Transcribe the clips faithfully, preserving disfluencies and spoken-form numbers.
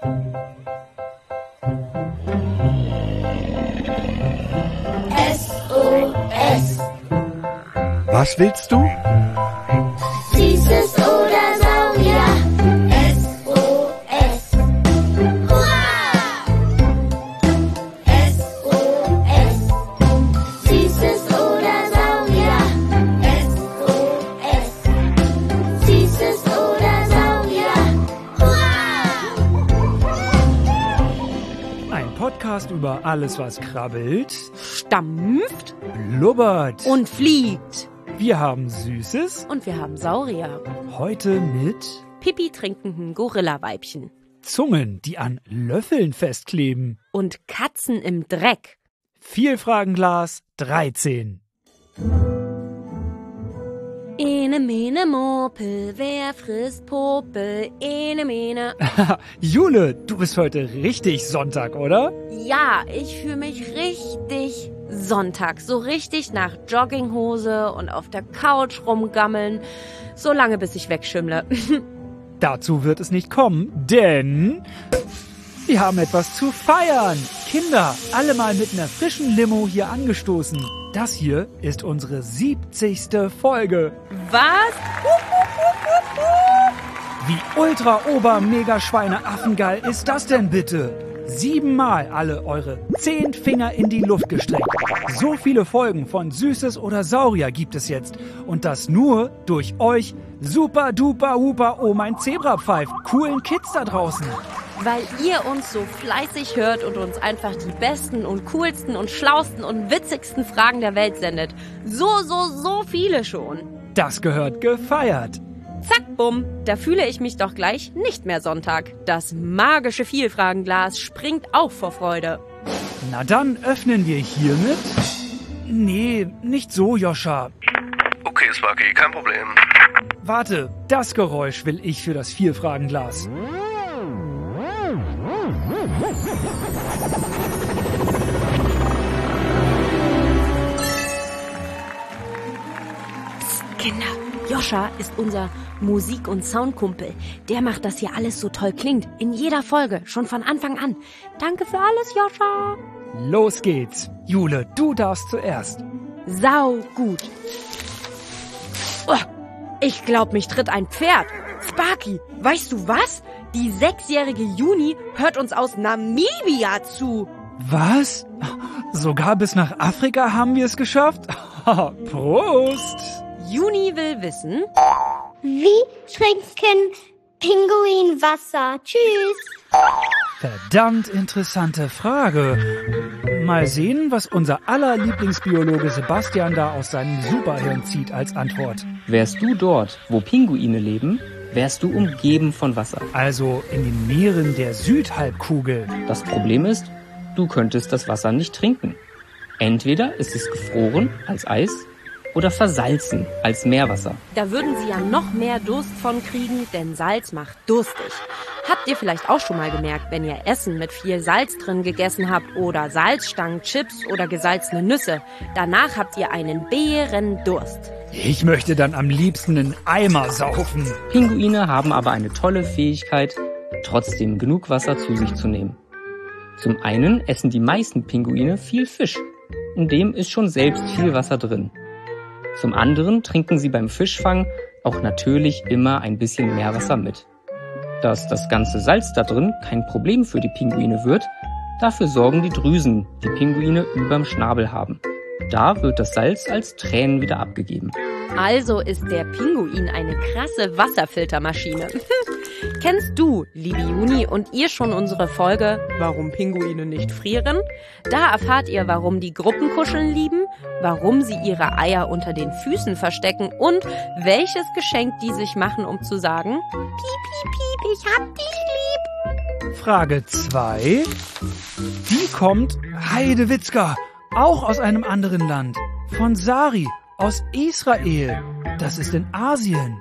S O S. Was willst du? Süßes oder Saurier. S O S. Hurra! S O S. Süßes oder Saurier. S O S. Süßes oder Saurier. Hurra! Ein Podcast über alles, was krabbelt, Stampft blubbert. und fliegt. Wir haben Süßes, Und wir haben Saurier. heute mit Pipi trinkenden Gorillaweibchen. Zungen, die an Löffeln festkleben. Und Katzen im Dreck. Vielfragenglas dreizehn. Ene mene Mopel, wer frisst Popel? Ene mene. Jule, du bist heute richtig Sonntag, oder? Ja, ich fühle mich richtig Sonntag. So richtig nach Jogginghose und auf der Couch rumgammeln. So lange, bis ich wegschimmle. Dazu wird es nicht kommen, denn wir haben etwas zu feiern. Kinder, alle mal mit einer frischen Limo hier angestoßen. Das hier ist unsere siebzigste Folge. Was? Wie ultra ober mega Schweine Affengeil ist das denn bitte? Siebenmal alle eure zehn Finger in die Luft gestreckt. So viele Folgen von Süßes oder Saurier gibt es jetzt. Und das nur durch euch super duper huper oh mein Zebrapfeif coolen Kids da draußen. Weil ihr uns so fleißig hört und uns einfach die besten und coolsten und schlausten und witzigsten Fragen der Welt sendet. So, so, so viele schon. Das gehört gefeiert. Zack, bumm, da fühle ich mich doch gleich nicht mehr Sonntag. Das magische Vielfragenglas springt auf vor Freude. Na dann öffnen wir hiermit. Nee, nicht so, Joscha. Okay, Sparky, kein Problem. Warte, das Geräusch will ich für das Vielfragenglas. Kinder, Joscha ist unser Musik- und Soundkumpel. Der macht, dass hier alles so toll klingt. In jeder Folge, schon von Anfang an. Danke für alles, Joscha. Los geht's. Jule, du darfst zuerst. Sau gut. Oh, ich glaub, mich tritt ein Pferd. Sparky, weißt du was? Die sechsjährige Juni hört uns aus Namibia zu. Was? Sogar bis nach Afrika haben wir es geschafft? Prost! Juni will wissen, Wie trinken Pinguin Wasser? Tschüss. Verdammt interessante Frage. Mal sehen, was unser aller Lieblingsbiologe Sebastian da aus seinem Superhirn zieht als Antwort. Wärst du dort, wo Pinguine leben, wärst du umgeben von Wasser. Also in den Meeren der Südhalbkugel. Das Problem ist, du könntest das Wasser nicht trinken. Entweder ist es gefroren als Eis oder versalzen als Meerwasser. da würden sie ja noch mehr Durst von kriegen, denn Salz macht durstig. Habt ihr vielleicht auch schon mal gemerkt, wenn ihr Essen mit viel Salz drin gegessen habt oder Salzstangen, Chips oder gesalzene Nüsse, danach habt ihr einen Bärendurst. Ich möchte dann am liebsten einen Eimer saufen. Pinguine haben aber eine tolle Fähigkeit, trotzdem genug Wasser zu sich zu nehmen. Zum einen essen die meisten Pinguine viel Fisch. In dem ist schon selbst viel Wasser drin. Zum anderen trinken sie beim Fischfang auch natürlich immer ein bisschen Meerwasser mit. Dass das ganze Salz da drin kein Problem für die Pinguine wird, dafür sorgen die Drüsen, die Pinguine überm Schnabel haben. Da wird das Salz als Tränen wieder abgegeben. Also ist der Pinguin eine krasse Wasserfiltermaschine. Kennst du, liebe Juni, und ihr schon unsere Folge Warum Pinguine nicht frieren? Da erfahrt ihr, warum die Gruppenkuscheln lieben, warum sie ihre Eier unter den Füßen verstecken und welches Geschenk die sich machen, um zu sagen, piep, piep, piep, ich hab dich lieb. Frage zwei. Die kommt Heidewitzka, auch aus einem anderen Land. Von Sari, aus Israel. Das ist in Asien.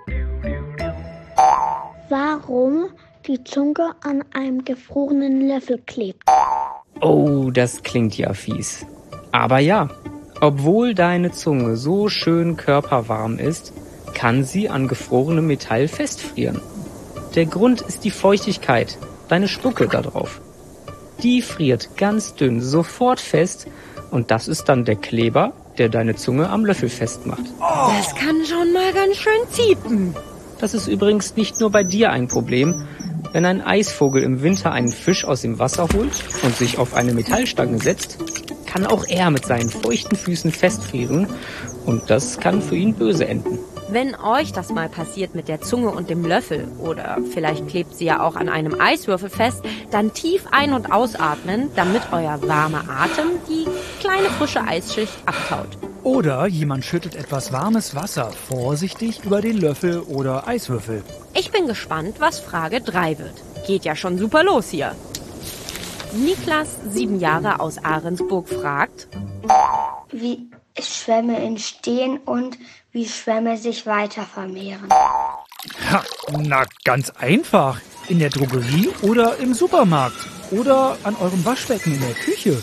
Warum die Zunge an einem gefrorenen Löffel klebt? Oh, das klingt ja fies. Aber ja, obwohl deine Zunge so schön körperwarm ist, kann sie an gefrorenem Metall festfrieren. Der Grund ist die Feuchtigkeit. deine Spucke da drauf. Die friert ganz dünn sofort fest und das ist dann der Kleber, der deine Zunge am Löffel festmacht. Das kann schon mal ganz schön ziepen. Das ist übrigens nicht nur bei dir ein Problem. Wenn ein Eisvogel im Winter einen Fisch aus dem Wasser holt und sich auf eine Metallstange setzt, kann auch er mit seinen feuchten Füßen festfrieren und das kann für ihn böse enden. Wenn euch das mal passiert mit der Zunge und dem Löffel oder vielleicht klebt sie ja auch an einem Eiswürfel fest, dann tief ein- und ausatmen, damit euer warmer Atem die kleine frische Eisschicht abtaut. Oder jemand schüttet etwas warmes Wasser vorsichtig über den Löffel oder Eiswürfel. Ich bin gespannt, was Frage drei wird. Geht ja schon super los hier. Niklas, sieben Jahre aus Ahrensburg, fragt: Wie Schwämme entstehen und wie Schwämme sich weiter vermehren. Ha, na, ganz einfach. In der Drogerie oder im Supermarkt. Oder an eurem Waschbecken in der Küche.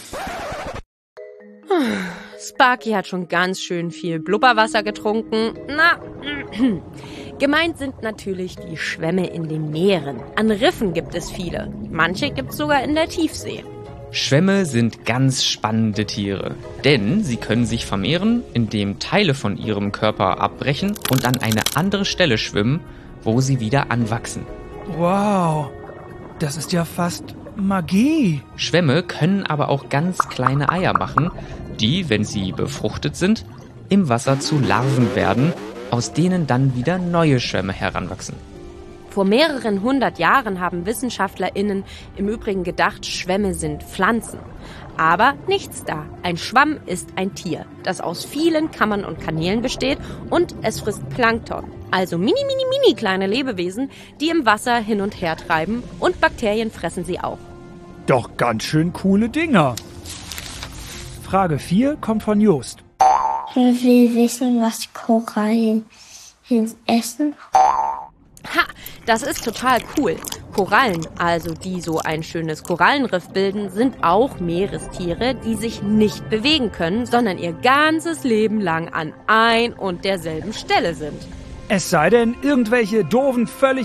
Sparky hat schon ganz schön viel Blubberwasser getrunken. Na, gemeint sind natürlich die Schwämme in den Meeren. An Riffen gibt es viele. Manche gibt es sogar in der Tiefsee. Schwämme sind ganz spannende Tiere, denn sie können sich vermehren, indem Teile von ihrem Körper abbrechen und an eine andere Stelle schwimmen, wo sie wieder anwachsen. Wow, das ist ja fast Magie. Schwämme können aber auch ganz kleine Eier machen, die, wenn sie befruchtet sind, im Wasser zu Larven werden, aus denen dann wieder neue Schwämme heranwachsen. Vor mehreren hundert Jahren haben WissenschaftlerInnen im Übrigen gedacht, Schwämme sind Pflanzen. Aber nichts da. Ein Schwamm ist ein Tier, das aus vielen Kammern und Kanälen besteht und es frisst Plankton. Also mini, mini, mini kleine Lebewesen, die im Wasser hin und her treiben und Bakterien fressen sie auch. Doch ganz schön coole Dinger. Frage vier kommt von Jost. Ich will wissen, was Korallen essen. Ha, das ist total cool. Korallen, also die so ein schönes Korallenriff bilden, sind auch Meerestiere, die sich nicht bewegen können, sondern ihr ganzes Leben lang an ein und derselben Stelle sind. Es sei denn, irgendwelche doofen, völlig...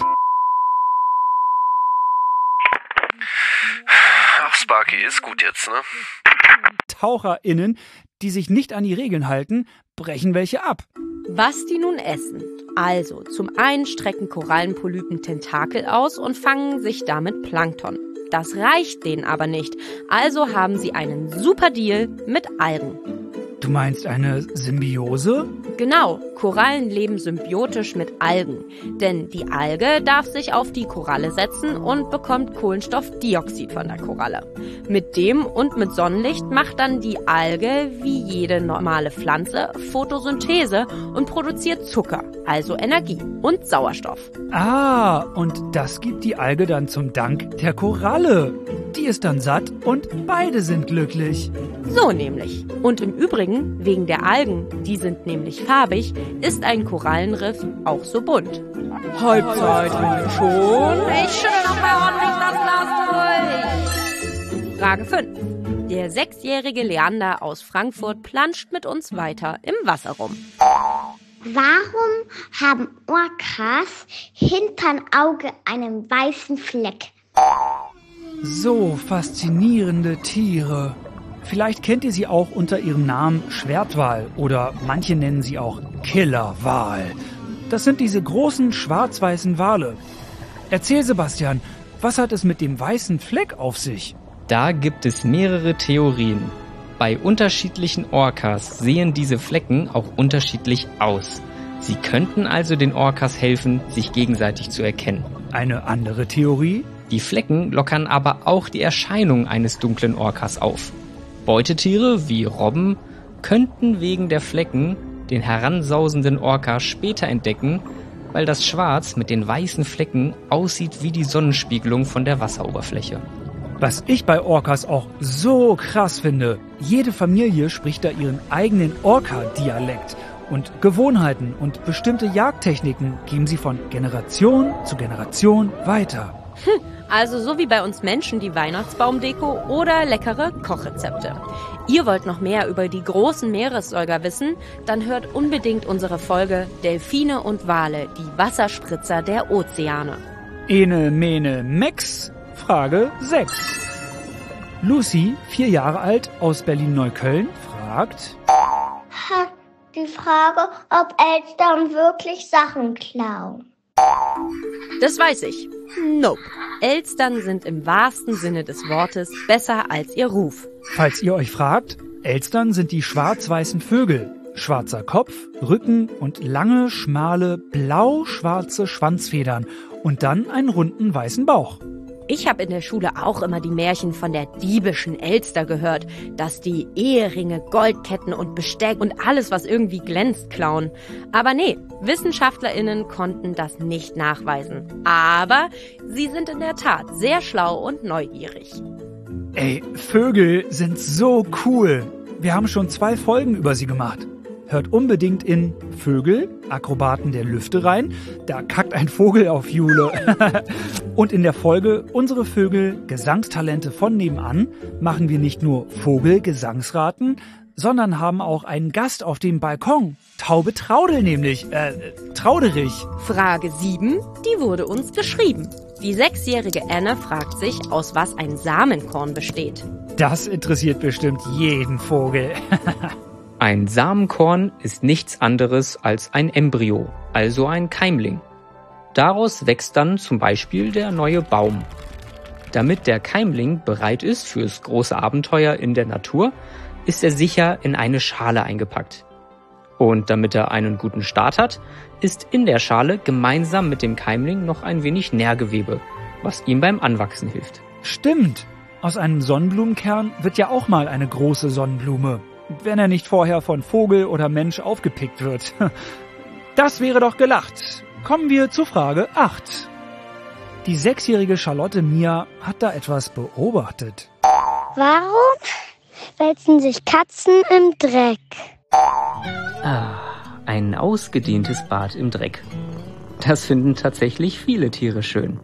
Ach, Sparky, ist gut jetzt, ne? TaucherInnen, die sich nicht an die Regeln halten, brechen welche ab. Was die nun essen? Also, zum einen strecken Korallenpolypen Tentakel aus und fangen sich damit Plankton. Das reicht denen aber nicht, also haben sie einen super Deal mit Algen. Du meinst eine Symbiose? Genau, Korallen leben symbiotisch mit Algen. Denn die Alge darf sich auf die Koralle setzen und bekommt Kohlenstoffdioxid von der Koralle. Mit dem und mit Sonnenlicht macht dann die Alge, wie jede normale Pflanze, Photosynthese und produziert Zucker, also Energie und Sauerstoff. Ah, und das gibt die Alge dann zum Dank der Koralle. Die ist dann satt und beide sind glücklich. So nämlich. Und im Übrigen, wegen der Algen, die sind nämlich farbig, ist ein Korallenriff auch so bunt. Halbzeit schon. Ich schüttel noch mal ordentlich das Glas durch. Frage fünf. Der sechsjährige Leander aus Frankfurt planscht mit uns weiter im Wasser rum. Warum haben Orcas hinterm Auge einen weißen Fleck? So faszinierende Tiere. Vielleicht kennt ihr sie auch unter ihrem Namen Schwertwal oder manche nennen sie auch Killerwal. Das sind diese großen schwarz-weißen Wale. Erzähl, Sebastian, was hat es mit dem weißen Fleck auf sich? Da gibt es mehrere Theorien. Bei unterschiedlichen Orcas sehen diese Flecken auch unterschiedlich aus. Sie könnten also den Orcas helfen, sich gegenseitig zu erkennen. Eine andere Theorie? Die Flecken lockern aber auch die Erscheinung eines dunklen Orcas auf. Beutetiere wie Robben könnten wegen der Flecken den heransausenden Orca später entdecken, weil das Schwarz mit den weißen Flecken aussieht wie die Sonnenspiegelung von der Wasseroberfläche. Was ich bei Orcas auch so krass finde, jede Familie spricht da ihren eigenen Orca-Dialekt und Gewohnheiten und bestimmte Jagdtechniken geben sie von Generation zu Generation weiter. Hm, also so wie bei uns Menschen die Weihnachtsbaumdeko oder leckere Kochrezepte. Ihr wollt noch mehr über die großen Meeressäuger wissen? Dann hört unbedingt unsere Folge Delfine und Wale, die Wasserspritzer der Ozeane. Ene, mene, mex. Frage sechs. Lucy, vier Jahre alt, aus Berlin-Neukölln, fragt: Ha, die Frage, ob Eltern wirklich Sachen klauen. Das weiß ich. Nope. Elstern sind im wahrsten Sinne des Wortes besser als ihr Ruf. Falls ihr euch fragt, Elstern sind die schwarz-weißen Vögel. Schwarzer Kopf, Rücken und lange, schmale, blau-schwarze Schwanzfedern und dann einen runden weißen Bauch. Ich habe in der Schule auch immer die Märchen von der diebischen Elster gehört, dass die Eheringe, Goldketten und Besteck und alles, was irgendwie glänzt, klauen. Aber nee, WissenschaftlerInnen konnten das nicht nachweisen. Aber sie sind in der Tat sehr schlau und neugierig. Ey, Vögel sind so cool. Wir haben schon zwei Folgen über sie gemacht. Hört unbedingt in Vögel, Akrobaten der Lüfte rein. Da kackt ein Vogel auf Jule. Und in der Folge Unsere Vögel, Gesangstalente von nebenan machen wir nicht nur Vogelgesangsraten, sondern haben auch einen Gast auf dem Balkon. Taube Traudel nämlich, äh, Trauderich. Frage sieben, die wurde uns geschrieben. Die sechsjährige Anne fragt sich, aus was ein Samenkorn besteht. Das interessiert bestimmt jeden Vogel. Ein Samenkorn ist nichts anderes als ein Embryo, also ein Keimling. Daraus wächst dann zum Beispiel der neue Baum. Damit der Keimling bereit ist fürs große Abenteuer in der Natur, ist er sicher in eine Schale eingepackt. Und damit er einen guten Start hat, ist in der Schale gemeinsam mit dem Keimling noch ein wenig Nährgewebe, was ihm beim Anwachsen hilft. Stimmt, aus einem Sonnenblumenkern wird ja auch mal eine große Sonnenblume, wenn er nicht vorher von Vogel oder Mensch aufgepickt wird. Das wäre doch gelacht. Kommen wir zu Frage acht. Die sechsjährige Charlotte Mia hat da etwas beobachtet. Warum wälzen sich Katzen im Dreck? Ah, ein ausgedehntes Bad im Dreck. Das finden tatsächlich viele Tiere schön.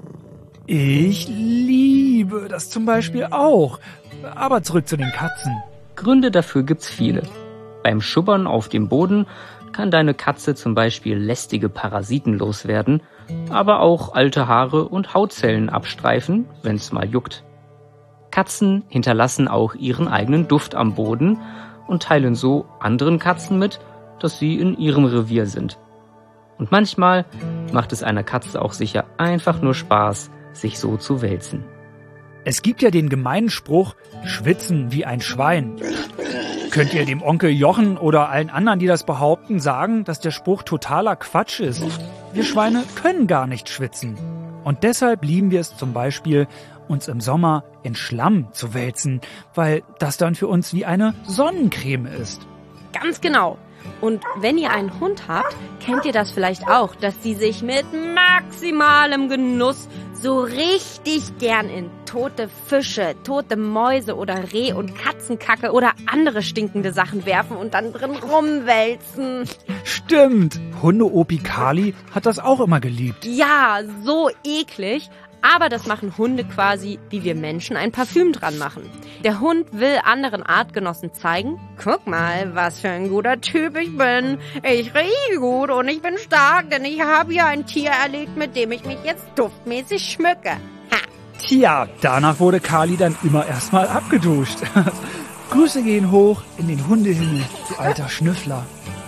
Ich liebe das zum Beispiel auch. Aber zurück zu den Katzen. Gründe dafür gibt's viele. Beim Schubbern auf dem Boden kann deine Katze zum Beispiel lästige Parasiten loswerden, aber auch alte Haare und Hautzellen abstreifen, wenn's mal juckt. Katzen hinterlassen auch ihren eigenen Duft am Boden und teilen so anderen Katzen mit, dass sie in ihrem Revier sind. Und manchmal macht es einer Katze auch sicher einfach nur Spaß, sich so zu wälzen. Es gibt ja den gemeinen Spruch, schwitzen wie ein Schwein. Könnt ihr dem Onkel Jochen oder allen anderen, die das behaupten, sagen, dass der Spruch totaler Quatsch ist? Wir Schweine können gar nicht schwitzen. Und deshalb lieben wir es zum Beispiel, uns im Sommer in Schlamm zu wälzen, weil das dann für uns wie eine Sonnencreme ist. Ganz genau. Und wenn ihr einen Hund habt, kennt ihr das vielleicht auch, dass die sich mit maximalem Genuss so richtig gern in tote Fische, tote Mäuse oder Reh- und Katzenkacke oder andere stinkende Sachen werfen und dann drin rumwälzen. Stimmt, Hunde-Opi Kali hat das auch immer geliebt. Ja, so eklig. Aber das machen Hunde quasi, wie wir Menschen ein Parfüm dran machen. Der Hund will anderen Artgenossen zeigen, guck mal, was für ein guter Typ ich bin. Ich rieche gut und ich bin stark, denn ich habe hier ein Tier erlegt, mit dem ich mich jetzt duftmäßig schmücke. Ha. Tja, danach wurde Kali dann immer erstmal abgeduscht. Grüße gehen hoch in den Hundehimmel, du alter Schnüffler.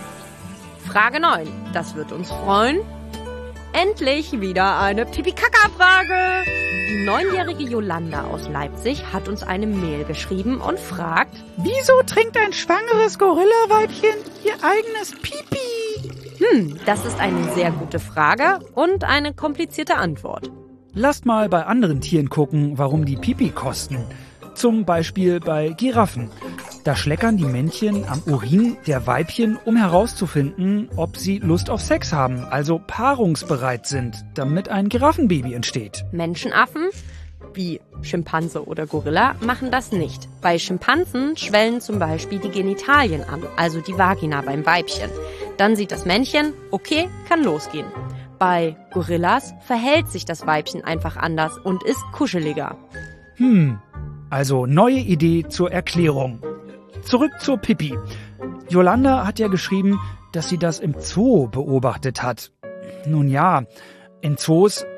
Frage neun. Das wird uns freuen. Endlich wieder eine Pipi-Kaka-Frage. Die neunjährige Jolanda aus Leipzig hat uns eine Mail geschrieben und fragt: Wieso trinkt ein schwangeres Gorillaweibchen ihr eigenes Pipi? Hm, das ist eine sehr gute Frage und eine komplizierte Antwort. Lasst mal bei anderen Tieren gucken, warum die Pipi kosten. Zum Beispiel bei Giraffen. Da schleckern die Männchen am Urin der Weibchen, um herauszufinden, ob sie Lust auf Sex haben, also paarungsbereit sind, damit ein Giraffenbaby entsteht. Menschenaffen, wie Schimpanse oder Gorilla, machen das nicht. Bei Schimpansen schwellen zum Beispiel die Genitalien an, also die Vagina beim Weibchen. Dann sieht das Männchen, okay, kann losgehen. Bei Gorillas verhält sich das Weibchen einfach anders und ist kuscheliger. Hm, also neue Idee zur Erklärung. Zurück zur Pipi. Jolanda hat ja geschrieben, dass sie das im Zoo beobachtet hat. Nun ja, in Zoos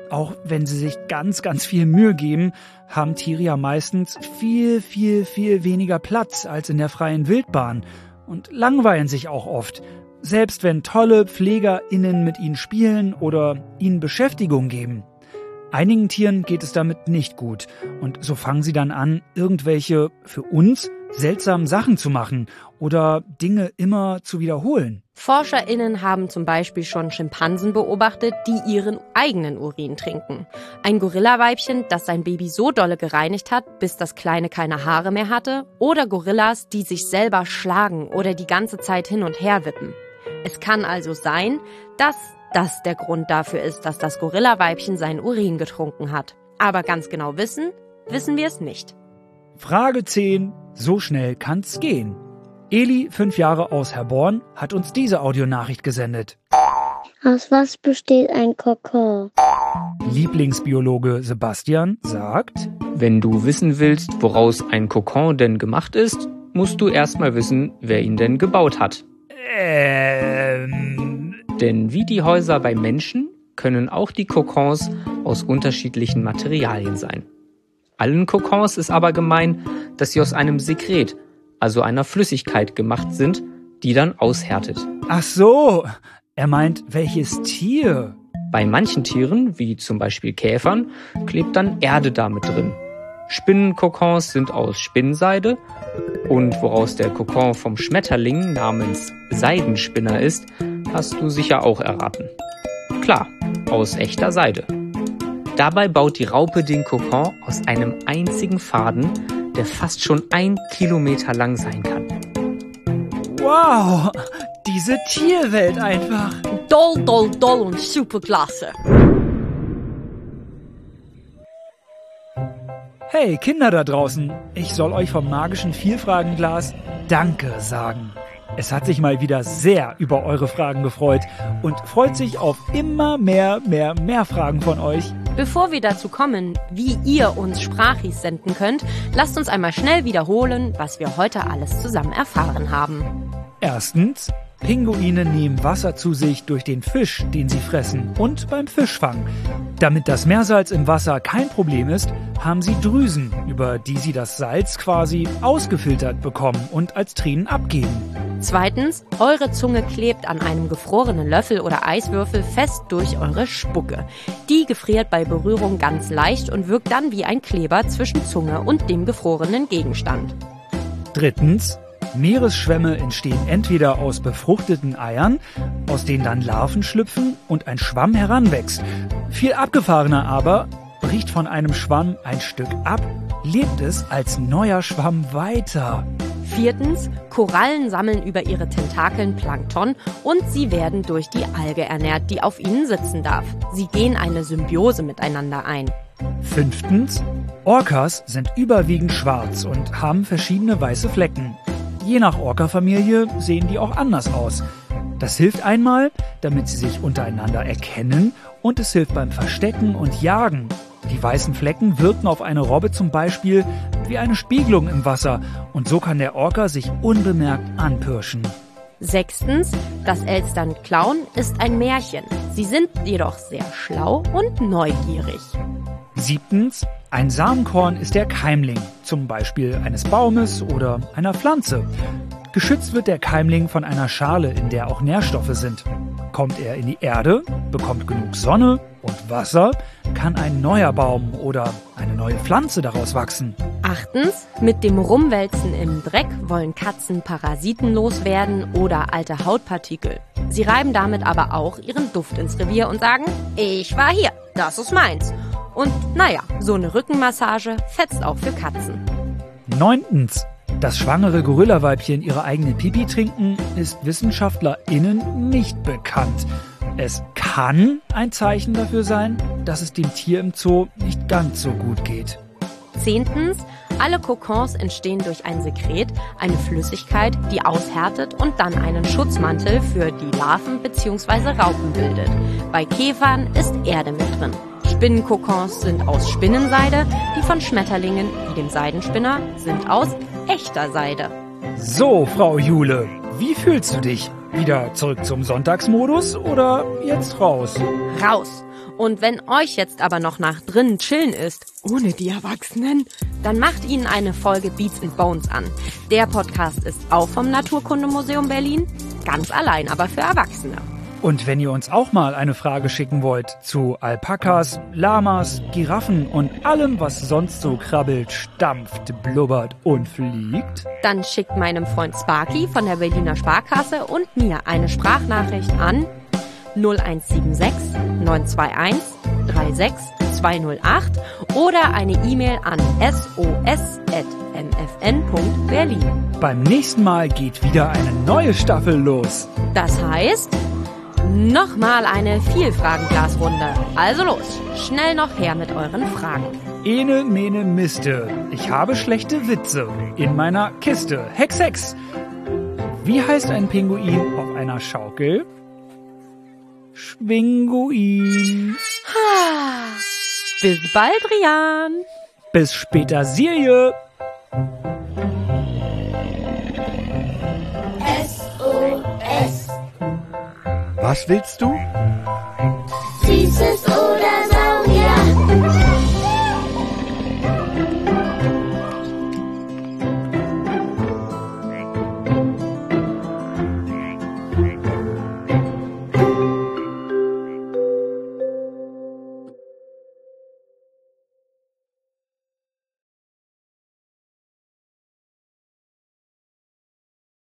Auch wenn sie sich ganz, ganz viel Mühe geben, haben Tiere ja meistens viel, viel, viel weniger Platz als in der freien Wildbahn und langweilen sich auch oft, selbst wenn tolle PflegerInnen mit ihnen spielen oder ihnen Beschäftigung geben. Einigen Tieren geht es damit nicht gut und so fangen sie dann an, irgendwelche für uns seltsamen Sachen zu machen oder Dinge immer zu wiederholen. ForscherInnen haben zum Beispiel schon Schimpansen beobachtet, die ihren eigenen Urin trinken. Ein Gorillaweibchen, das sein Baby so dolle gereinigt hat, bis das Kleine keine Haare mehr hatte. Oder Gorillas, die sich selber schlagen oder die ganze Zeit hin und her wippen. Es kann also sein, dass das der Grund dafür ist, dass das Gorillaweibchen seinen Urin getrunken hat. Aber ganz genau wissen, wissen wir es nicht. Frage zehn. So schnell kann's gehen. Eli, fünf Jahre aus Herborn, hat uns diese Audionachricht gesendet. Aus was besteht ein Kokon? Lieblingsbiologe Sebastian sagt: Wenn du wissen willst, woraus ein Kokon denn gemacht ist, musst du erstmal wissen, wer ihn denn gebaut hat. Ähm... Denn wie die Häuser bei Menschen können auch die Kokons aus unterschiedlichen Materialien sein. Allen Kokons ist aber gemein, dass sie aus einem Sekret, also einer Flüssigkeit, gemacht sind, die dann aushärtet. Ach so, er meint, welches Tier? Bei manchen Tieren, wie zum Beispiel Käfern, klebt dann Erde damit drin. Spinnenkokons sind aus Spinnseide und woraus der Kokon vom Schmetterling namens Seidenspinner ist, hast du sicher auch erraten. Klar, aus echter Seide. Dabei baut die Raupe den Kokon aus einem einzigen Faden, der fast schon ein Kilometer lang sein kann. Wow, diese Tierwelt einfach. Doll, doll, doll und superklasse. Hey Kinder da draußen, ich soll euch vom magischen Vielfragenglas Danke sagen. Es hat sich mal wieder sehr über eure Fragen gefreut und freut sich auf immer mehr, mehr, mehr Fragen von euch. Bevor wir dazu kommen, wie ihr uns Sprachis senden könnt, lasst uns einmal schnell wiederholen, was wir heute alles zusammen erfahren haben. Erstens, Pinguine nehmen Wasser zu sich durch den Fisch, den sie fressen, und beim Fischfang. Damit das Meersalz im Wasser kein Problem ist, haben sie Drüsen, über die sie das Salz quasi ausgefiltert bekommen und als Tränen abgeben. Zweitens, eure Zunge klebt an einem gefrorenen Löffel oder Eiswürfel fest durch eure Spucke. Die gefriert bei Berührung ganz leicht und wirkt dann wie ein Kleber zwischen Zunge und dem gefrorenen Gegenstand. Drittens, Meeresschwämme entstehen entweder aus befruchteten Eiern, aus denen dann Larven schlüpfen und ein Schwamm heranwächst. Viel abgefahrener aber, bricht von einem Schwamm ein Stück ab, lebt es als neuer Schwamm weiter. Viertens, Korallen sammeln über ihre Tentakeln Plankton und sie werden durch die Alge ernährt, die auf ihnen sitzen darf. Sie gehen eine Symbiose miteinander ein. Fünftens, Orcas sind überwiegend schwarz und haben verschiedene weiße Flecken. Je nach Orca-Familie sehen die auch anders aus. Das hilft einmal, damit sie sich untereinander erkennen, und es hilft beim Verstecken und Jagen. Die weißen Flecken wirken auf eine Robbe zum Beispiel wie eine Spiegelung im Wasser und so kann der Orca sich unbemerkt anpirschen. Sechstens, das Elstern-Klauen ist ein Märchen. Sie sind jedoch sehr schlau und neugierig. Siebtens, ein Samenkorn ist der Keimling, zum Beispiel eines Baumes oder einer Pflanze. Geschützt wird der Keimling von einer Schale, in der auch Nährstoffe sind. Kommt er in die Erde, bekommt genug Sonne und Wasser, kann ein neuer Baum oder eine neue Pflanze daraus wachsen. Achtens, mit dem Rumwälzen im Dreck wollen Katzen Parasiten loswerden oder alte Hautpartikel. Sie reiben damit aber auch ihren Duft ins Revier und sagen, ich war hier, das ist meins. Und naja, so eine Rückenmassage fetzt auch für Katzen. Neuntens, dass schwangere Gorillaweibchen ihre eigene Pipi trinken, ist WissenschaftlerInnen nicht bekannt. Es kann ein Zeichen dafür sein, dass es dem Tier im Zoo nicht ganz so gut geht. Zehntens, alle Kokons entstehen durch ein Sekret, eine Flüssigkeit, die aushärtet und dann einen Schutzmantel für die Larven bzw. Raupen bildet. Bei Käfern ist Erde mit drin. Spinnenkokons sind aus Spinnenseide, die von Schmetterlingen, wie dem Seidenspinner, sind aus echter Seide. So, Frau Jule, wie fühlst du dich? Wieder zurück zum Sonntagsmodus oder jetzt raus? Raus! Und wenn euch jetzt aber noch nach drinnen chillen ist, ohne die Erwachsenen, dann macht ihnen eine Folge Beats and Bones an. Der Podcast ist auch vom Naturkundemuseum Berlin, ganz allein, aber für Erwachsene. Und wenn ihr uns auch mal eine Frage schicken wollt zu Alpakas, Lamas, Giraffen und allem, was sonst so krabbelt, stampft, blubbert und fliegt, dann schickt meinem Freund Sparky von der Berliner Sparkasse und mir eine Sprachnachricht an null eins sieben sechs neun zwei eins drei sechs zwei null acht oder eine E-Mail an s o s at m f n punkt berlin. Beim nächsten Mal geht wieder eine neue Staffel los. Das heißt, nochmal eine Vielfragenglasrunde. Also los, schnell noch her mit euren Fragen. Ene, mene, miste. Ich habe schlechte Witze in meiner Kiste. Hex, Hex. Wie heißt ein Pinguin auf einer Schaukel? Schwinguin. Bis bald, Rian. Bis später, Sirje. S O S. Was willst du? Süßes Ohr.